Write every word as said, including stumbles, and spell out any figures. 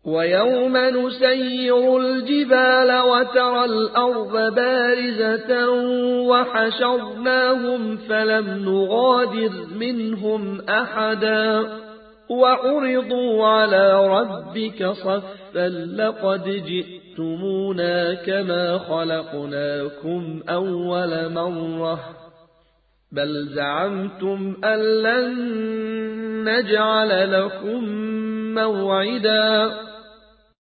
ويوم نسير الجبال وترى الأرض بارزة وحشرناهم فلم نغادر منهم أحدا وعرضوا على ربك صفا لقد جئتمونا كما خلقناكم أول مرة بل زعمتم أن لن نجعل لكم موعدا